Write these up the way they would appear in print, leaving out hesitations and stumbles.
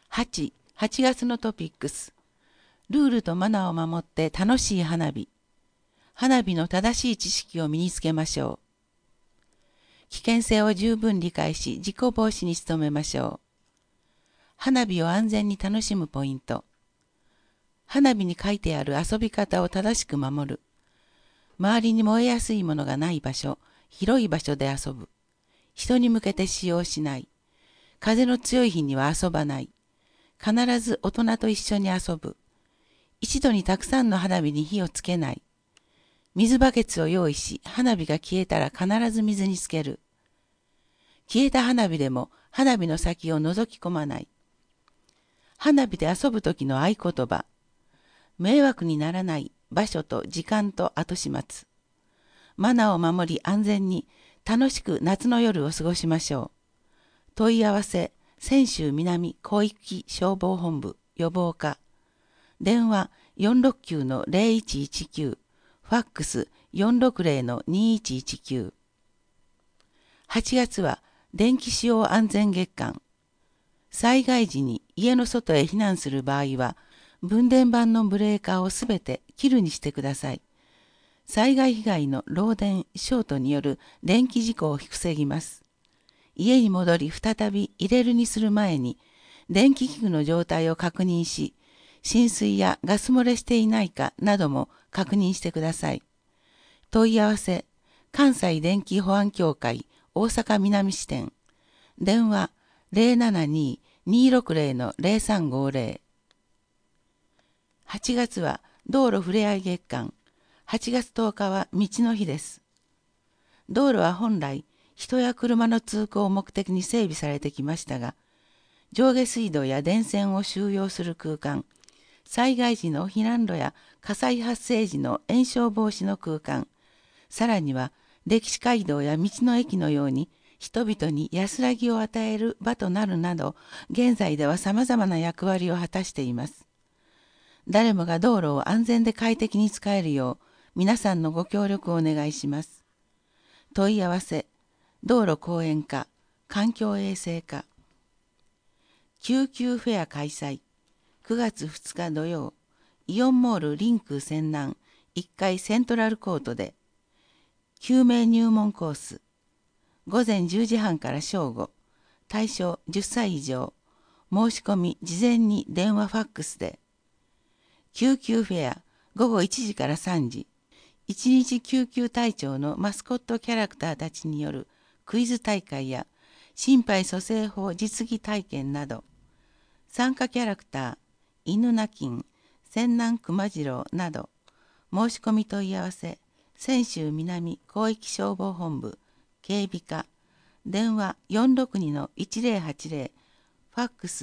8月のトピックス。ルールとマナーを守って楽しい花火。花火の正しい知識を身につけましょう。危険性を十分理解し、事故防止に努めましょう。花火を安全に楽しむポイント。花火に書いてある遊び方を正しく守る。周りに燃えやすいものがない場所、広い場所で遊ぶ。人に向けて使用しない。風の強い日には遊ばない。必ず大人と一緒に遊ぶ。一度にたくさんの花火に火をつけない。水バケツを用意し、花火が消えたら必ず水につける。消えた花火でも花火の先を覗き込まない。花火で遊ぶ時の合言葉。迷惑にならない場所と時間と後始末。マナーを守り安全に楽しく夏の夜を過ごしましょう。問い合わせ、泉州南広域消防本部予防課。電話469-0119。ファックス460-2119。8月は電気使用安全月間。災害時に家の外へ避難する場合は、分電盤のブレーカーをすべて切るにしてください。災害被害の漏電、ショートによる電気事故を防ぎます。家に戻り再び入れるにする前に、電気器具の状態を確認し、浸水やガス漏れしていないかなども確認してください。問い合わせ、関西電気保安協会大阪南支店。電話072-260-0350。8月は道路ふれあい月間。8月10日は道の日です。道路は本来、人や車の通行を目的に整備されてきましたが、上下水道や電線を収容する空間、災害時の避難路や火災発生時の延焼防止の空間、さらには歴史街道や道の駅のように人々に安らぎを与える場となるなど、現在では様々な役割を果たしています。誰もが道路を安全で快適に使えるよう、皆さんのご協力をお願いします。問い合わせ、道路公園課、環境衛生課。救急フェア開催。9月2日土曜、イオンモールリンク泉南1階セントラルコートで、救命入門コース。午前10時半から正午。対象10歳以上。申し込み事前に電話ファックスで。救急フェア午後1時から3時。一日救急隊長のマスコットキャラクターたちによるクイズ大会や心肺蘇生法実技体験など、参加キャラクター、犬鳴金、泉南熊次郎など、申し込み問い合わせ、泉州南広域消防本部、警備課、電話462-1080、ファックス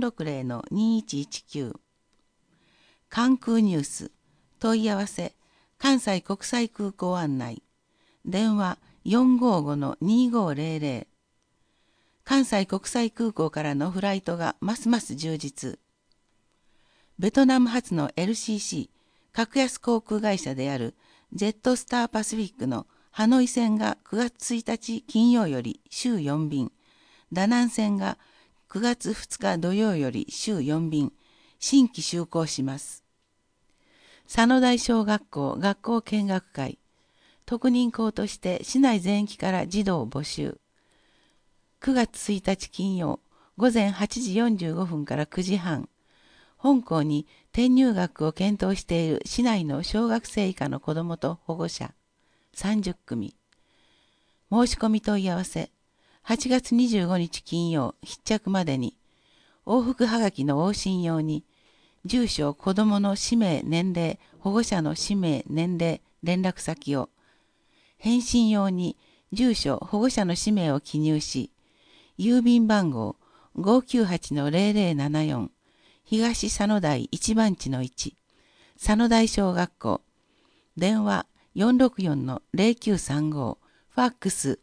460-2119。関空ニュース、問い合わせ、関西国際空港案内、電話455-2500。関西国際空港からのフライトがますます充実。ベトナム発の LCC 格安航空会社であるジェットスターパシフィックのハノイ線が9月1日金曜より週4便、ダナン線が9月2日土曜より週4便、新規就航します。佐野台小学校学校見学会、特任校として市内全域から児童を募集。9月1日金曜、午前8時45分から9時半、本校に転入学を検討している市内の小学生以下の子どもと保護者30組。申し込み問い合わせ、8月25日金曜必着までに、往復はがきの往診用に、住所、子どもの氏名、年齢、保護者の氏名、年齢、連絡先を、返信用に住所、保護者の氏名を記入し、郵便番号 598-0074 東佐野台1番地の1佐野台小学校電話464-0935ファックス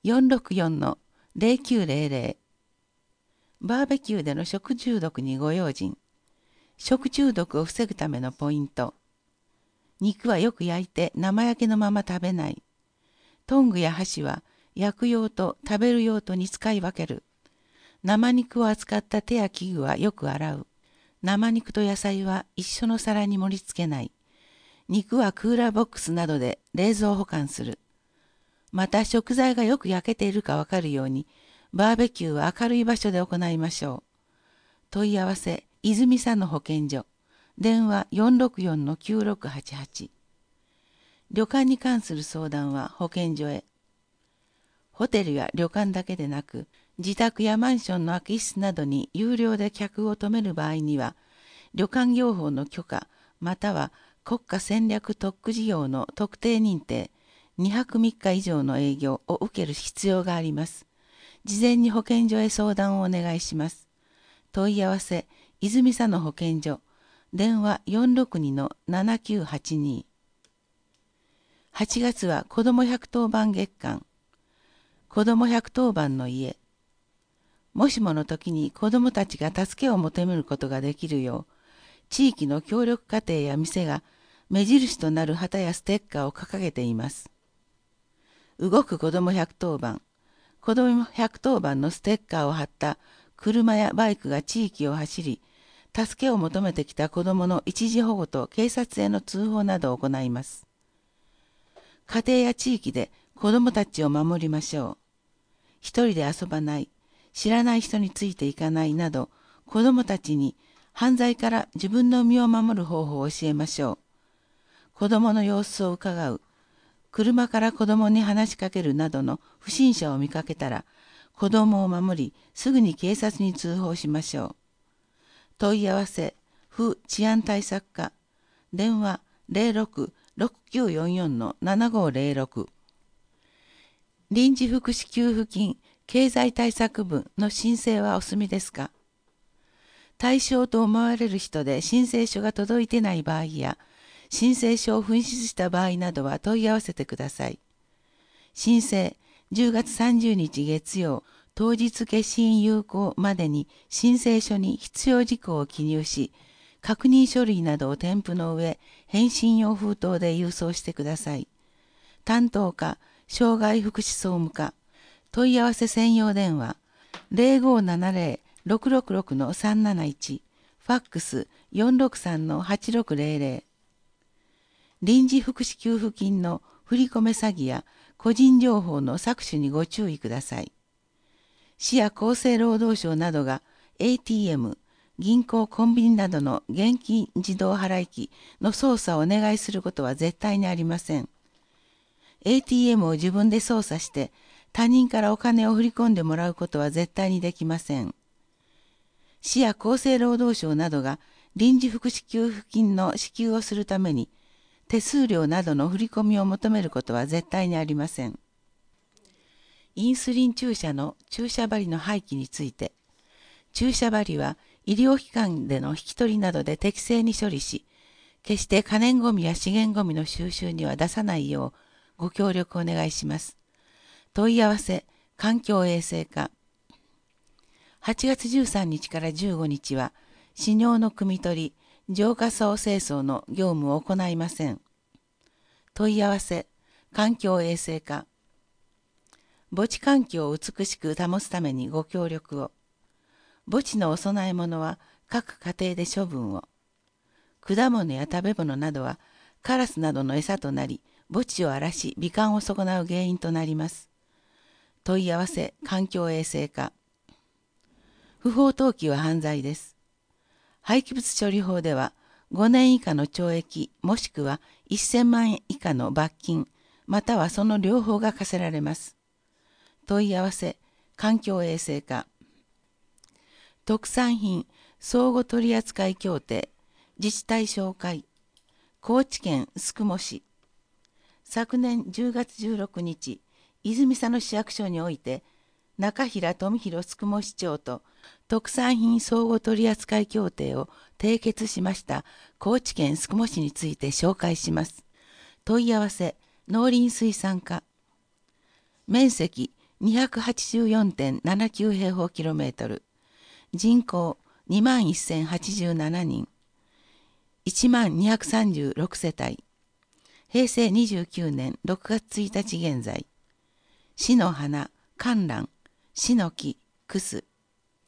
464-0900。バーベキューでの食中毒にご用心。食中毒を防ぐためのポイント。肉はよく焼いて生焼けのまま食べない。トングや箸は焼く用と食べる用とに使い分ける。 生肉を扱った手や器具はよく洗う。生肉と野菜は一緒の皿に盛り付けない。肉はクーラーボックスなどで冷蔵保管する。また食材がよく焼けているかわかるように、バーベキューは明るい場所で行いましょう。問い合わせ、泉佐野保健所。電話464-9688。旅館に関する相談は保健所へ。ホテルや旅館だけでなく、自宅やマンションの空き室などに有料で客を泊める場合には、旅館業法の許可、または国家戦略特区事業の特定認定、2泊3日以上の営業を受ける必要があります。事前に保健所へ相談をお願いします。問い合わせ、泉佐野保健所。電話462-7982。8月は子ども110番月間。子ども110番の家。もしもの時に子どもたちが助けを求めることができるよう、地域の協力家庭や店が目印となる旗やステッカーを掲げています。動く子ども110番。子ども110番のステッカーを貼った車やバイクが地域を走り、助けを求めてきた子どもの一時保護と警察への通報などを行います。家庭や地域で子どもたちを守りましょう。一人で遊ばない、知らない人についていかないなど、子どもたちに犯罪から自分の身を守る方法を教えましょう。子どもの様子を伺う、車から子どもに話しかけるなどの不審者を見かけたら、子どもを守り、すぐに警察に通報しましょう。問い合わせ、府治安対策課、電話06-6944-7506。臨時福祉給付金経済対策分の申請はお済みですか？対象と思われる人で申請書が届いてない場合や、申請書を紛失した場合などは問い合わせてください。申請10月30日月曜、当日消印有効までに申請書に必要事項を記入し、確認書類などを添付の上、返信用封筒で郵送してください。担当課、障害福祉総務課、問い合わせ専用電話、0570-666-371、ファックス463-8600。臨時福祉給付金の振り込め詐欺や個人情報の搾取にご注意ください。市や厚生労働省などが ATM、銀行、コンビニなどの現金自動払い機の操作をお願いすることは絶対にありません。ATM を自分で操作して他人からお金を振り込んでもらうことは絶対にできません。市や厚生労働省などが臨時福祉給付金の支給をするために手数料などの振り込みを求めることは絶対にありません。インスリン注射の注射針の廃棄について、注射針は医療機関での引き取りなどで適正に処理し、決して可燃ごみや資源ごみの収集には出さないようご協力お願いします。問い合わせ、環境衛生課。8月13日から15日は、飼尿の汲み取り、浄化槽清掃の業務を行いません。問い合わせ、環境衛生課。墓地環境を美しく保つためにご協力を。墓地のお供え物は各家庭で処分を。果物や食べ物などはカラスなどの餌となり、墓地を荒らし美観を損なう原因となります。問い合わせ、環境衛生課。不法投棄は犯罪です。廃棄物処理法では5年以下の懲役もしくは1000万円以下の罰金、またはその両方が課せられます。問い合わせ、環境衛生課。特産品相互取扱協定、自治体紹介、高知県宿毛市。昨年10月16日、泉佐野市役所において、中平富弘宿毛市長と特産品相互取扱協定を締結しました高知県宿毛市について紹介します。問い合わせ、農林水産課。面積284.79 平方キロメートル。人口21,087人。1236世帯。平成29年6月1日現在。市の花、観覧、市の木、クス。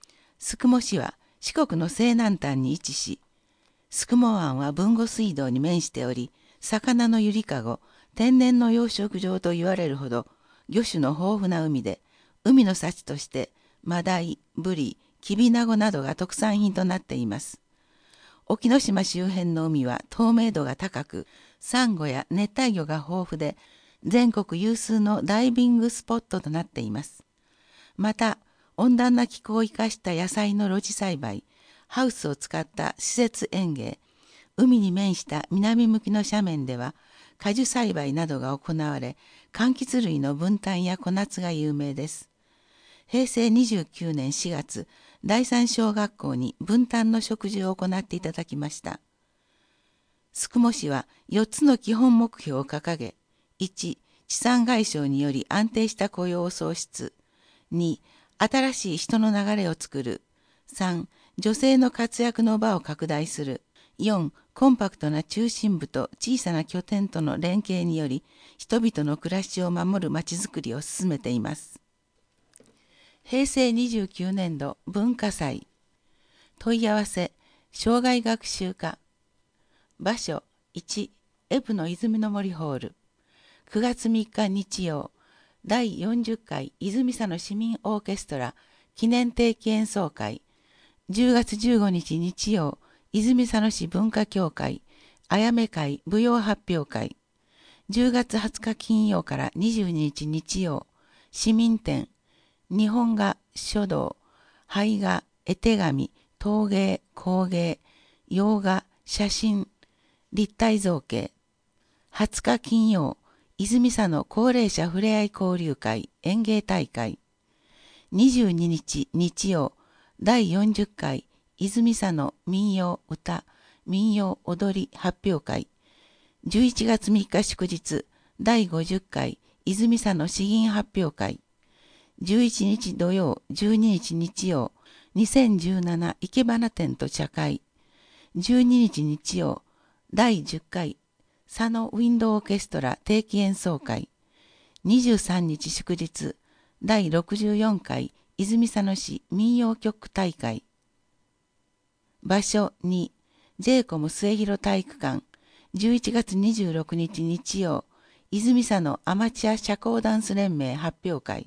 宿毛市は四国の西南端に位置し、宿毛湾は豊後水道に面しており、魚のゆりかご、天然の養殖場と言われるほど魚種の豊富な海で、海の幸としてマダイ、ブリ、キビナゴなどが特産品となっています。沖ノ島周辺の海は透明度が高く、サンゴや熱帯魚が豊富で、全国有数のダイビングスポットとなっています。また、温暖な気候を生かした野菜の露地栽培、ハウスを使った施設園芸、海に面した南向きの斜面では、果樹栽培などが行われ、柑橘類のブンタンや小夏が有名です。平成29年4月、第三小学校にブンタンの植樹を行っていただきました。宿毛市は4つの基本目標を掲げ、1、地産外消により安定した雇用を創出。2、新しい人の流れを作る。3、女性の活躍の場を拡大する。4、コンパクトな中心部と小さな拠点との連携により、人々の暮らしを守るまちづくりを進めています。平成29年度文化祭。問い合わせ、生涯学習課。場所1、エブの泉の森ホール。9月3日日曜、第40回泉佐野市民オーケストラ記念定期演奏会。10月15日日曜、泉佐野市文化協会あやめ会舞踊発表会。10月20日金曜から22日日曜、市民展日本画、書道、絵画、絵手紙、陶芸、工芸、洋画、写真、立体造形。20日金曜、泉佐野高齢者ふれあい交流会演芸大会。22日日曜、第40回泉佐野民謡歌、民謡踊り発表会。11月3日祝日、第50回泉佐野詩吟発表会。11日土曜、12日日曜、2017生け花展と茶会。12日日曜、第10回佐野ウィンドオーケストラ定期演奏会。23日祝日、第64回泉佐野市民謡曲大会。場所2、JCOM 末広体育館。11月26日日曜、泉佐野アマチュア社交ダンス連盟発表会。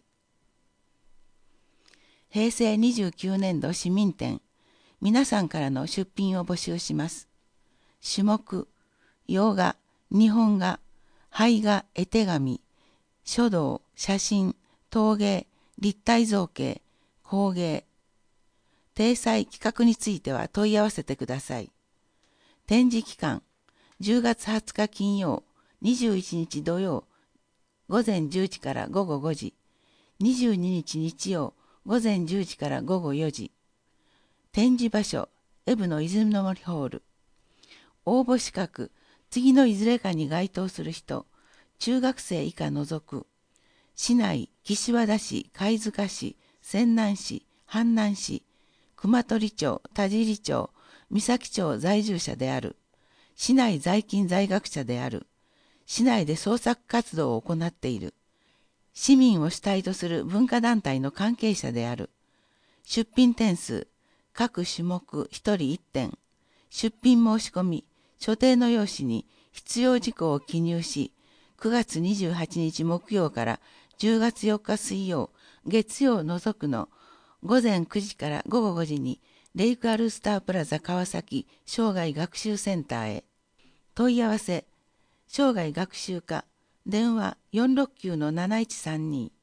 平成29年度市民展。皆さんからの出品を募集します。種目、洋画、日本画、絵画、絵手紙、書道、写真、陶芸、立体造形、工芸。体裁企画については問い合わせてください。展示期間、10月20日金曜、21日土曜、午前10時から午後5時、22日日曜、午前10時から午後4時。展示場所、エブの泉の森ホール。応募資格、次のいずれかに該当する人、中学生以下除く。市内、岸和田市、貝塚市、泉南市、阪南市、熊取町、田尻町、三崎町在住者である。市内在勤在学者である。市内で創作活動を行っている。市民を主体とする文化団体の関係者である。出品点数、各種目1人1点。出品申し込み、所定の用紙に必要事項を記入し、9月28日木曜から10月4日水曜、月曜除くの午前9時から午後5時にレイクアルスタープラザ川崎生涯学習センターへ。問い合わせ、生涯学習課、電話469-7132。